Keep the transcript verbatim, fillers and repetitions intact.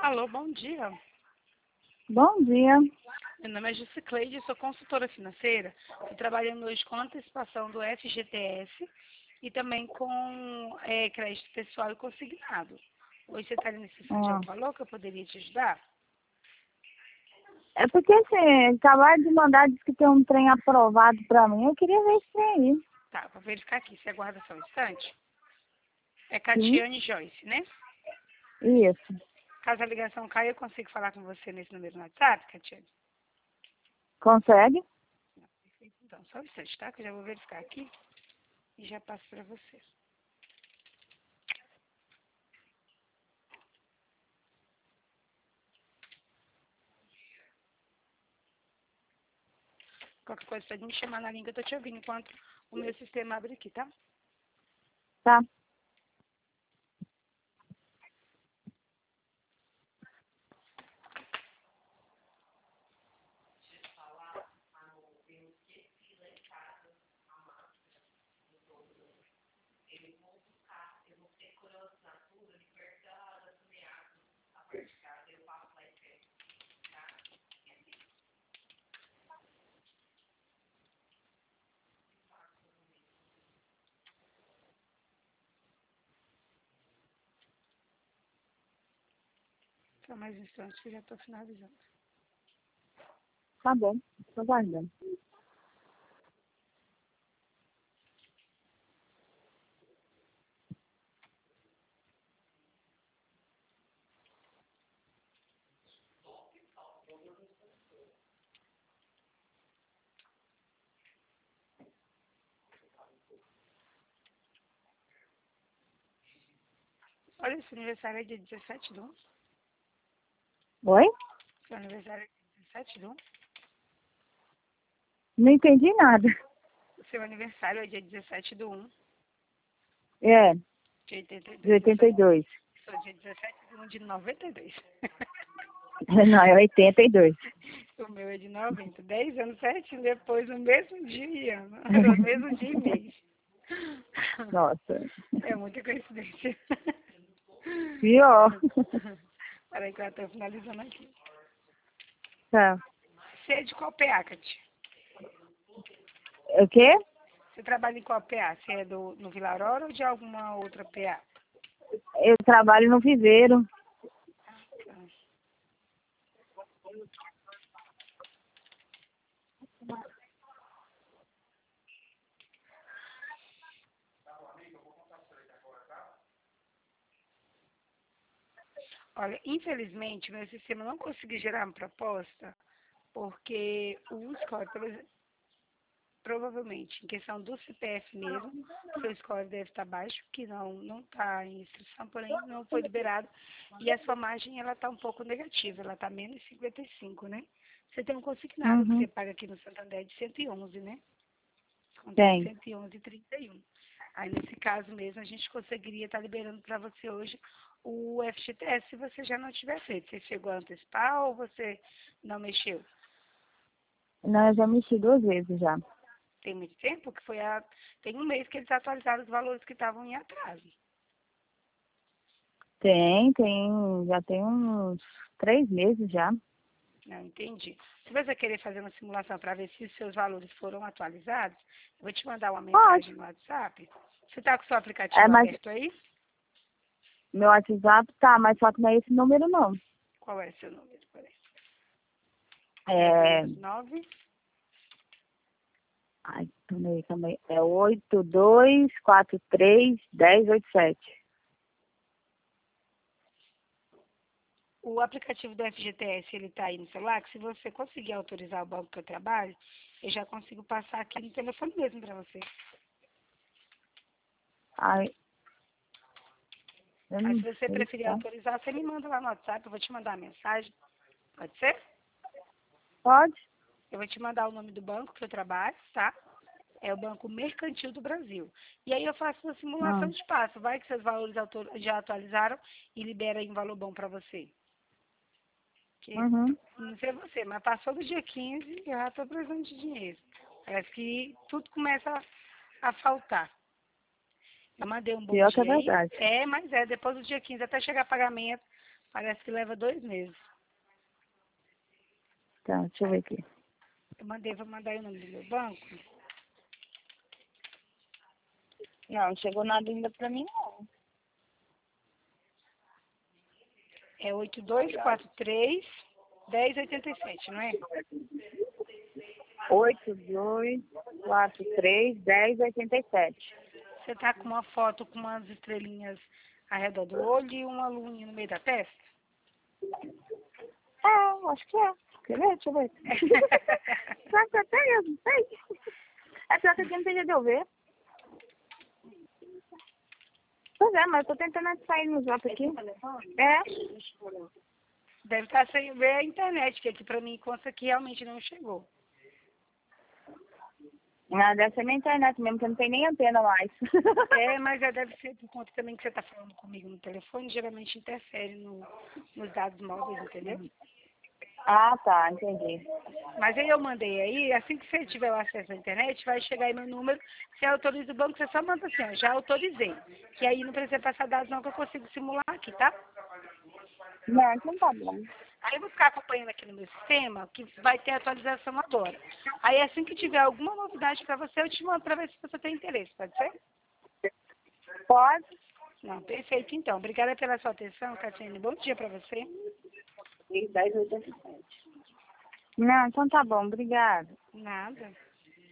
Alô, bom dia. Bom dia. Meu nome é Jusicleide, sou consultora financeira. Estou trabalhando hoje com antecipação do F G T S e também com é, crédito pessoal e consignado. Hoje você está necessitando de Ah, algum valor que eu poderia te ajudar? é porque assim, acabaram de mandar, diz que tem um trem aprovado pra mim. Eu queria ver esse trem aí. Tá, vou verificar aqui. Você aguarda só um instante? É Sim, Catiane Joyce, né? isso. Caso a ligação caia, eu consigo falar com você nesse número no WhatsApp, Catiane? Consegue? Então, só um instante, tá? Que eu já vou verificar aqui e já passo para você. Qualquer coisa pode me chamar na linha que eu tô te ouvindo enquanto o meu sistema abre aqui, tá? Tá. Só mais um instante que eu já tô finalizando. Tá bom. Tô guardando. Olha, esse aniversário é dia dezessete do um. Oi? Seu aniversário é dia dezessete do um. Não entendi nada. O seu aniversário é dia dezessete do um É, de oitenta e de dois. Eu oitenta sou, e dois. sou dia dezessete do um de noventa e dois. Não, é oitenta e dois. O meu é de noventa. Dez anos certinho depois, no mesmo dia e ano. No mesmo dia e mês. Nossa. É muita coincidência. Pior. Peraí que eu já tô finalizando aqui. Tá. Você é de qual P A, Cati? O quê? Você trabalha em qual P A? Você é do, no Vila Aurora ou de alguma outra P A? Eu trabalho no viveiro. Olha, infelizmente, meu sistema não conseguiu gerar uma proposta, porque o score, por exemplo, provavelmente, em questão do C P F mesmo, seu score deve estar baixo, que não não está em instrução, porém não foi liberado, e a sua margem ela está um pouco negativa, ela está menos cinquenta e cinco, né? Você tem um consignado que você Uhum. paga aqui no Santander de cento e onze, né? Descontando Tem. cento e onze e trinta e um. Aí, nesse caso mesmo, a gente conseguiria estar liberando para você hoje o F G T S se você já não tiver feito. Você chegou a antecipar ou você não mexeu? Não, eu já mexi duas vezes já. Tem muito tempo que foi a... Tem um mês que eles atualizaram os valores que estavam em atraso. Tem, tem. Já tem uns três meses já. Não entendi. Se você querer fazer uma simulação para ver se os seus valores foram atualizados, eu vou te mandar uma Pode. mensagem no WhatsApp. Você está com o seu É, aplicativo mas aberto aí? meu WhatsApp tá, mas só que não é esse número não. Qual é o seu número? Peraí. É É. dois nove. Ai, calma aí, calma aí. É oito dois quatro três dez oito sete. O aplicativo do F G T S, ele está aí no celular, que se você conseguir autorizar o banco que eu trabalho, eu já consigo passar aqui no telefone mesmo para você. Ai, eu Aí não se você sei, preferir tá? autorizar, você me manda lá no WhatsApp, eu vou te mandar a mensagem. Pode ser? Pode? Eu vou te mandar o nome do banco que eu trabalho, tá? É o Banco Mercantil do Brasil. E aí eu faço uma Ah, simulação de passo. Vai que seus valores autor- já atualizaram e libera aí um valor bom para você. Que, uhum. não sei você, mas passou do dia quinze e eu já estou precisando de dinheiro. Parece que tudo começa a, a faltar. Eu mandei um bom Pior que é dia aí. verdade. É, mas é, depois do dia quinze até chegar pagamento, Parece que leva dois meses. Tá, deixa eu ver aqui. Eu mandei, vou mandar aí o nome do meu banco. Não, não chegou nada ainda pra mim, não. É oito dois quatro três, um zero oito sete, não é? oito dois quatro três, dez, oitenta e sete. Você tá com uma foto com umas estrelinhas ao redor do olho e uma luzinha no meio da testa? É, acho que é. Quer ver? Deixa eu ver. Será que até eu não sei. É pior que aqui não tem jeito de eu ver. Pois é, mas eu tô tentando sair no zap aqui. É. Deve estar sem ver a internet, que aqui pra mim consta que realmente não chegou. Ah, deve ser minha internet mesmo, que não tem nem antena mais. É, mas já deve ser por conta também que você tá falando comigo no telefone, geralmente interfere no, nos dados móveis, entendeu? Ah, tá, entendi. Mas aí eu mandei aí, assim que você tiver o acesso à internet, vai chegar aí meu número, você autoriza o banco, você só manda assim, ó, já autorizei. Que aí não precisa passar dados não, que eu consigo simular aqui, tá? Não, então tá bom. Aí eu vou ficar acompanhando aqui no meu sistema, que vai ter atualização agora. Aí assim que tiver alguma novidade para você, eu te mando para ver se você tem interesse, pode ser? Pode? Não, perfeito então. Obrigada pela sua atenção, Catiane. Bom dia para você. dez, oitenta e sete. Não, então tá bom, obrigada. Nada.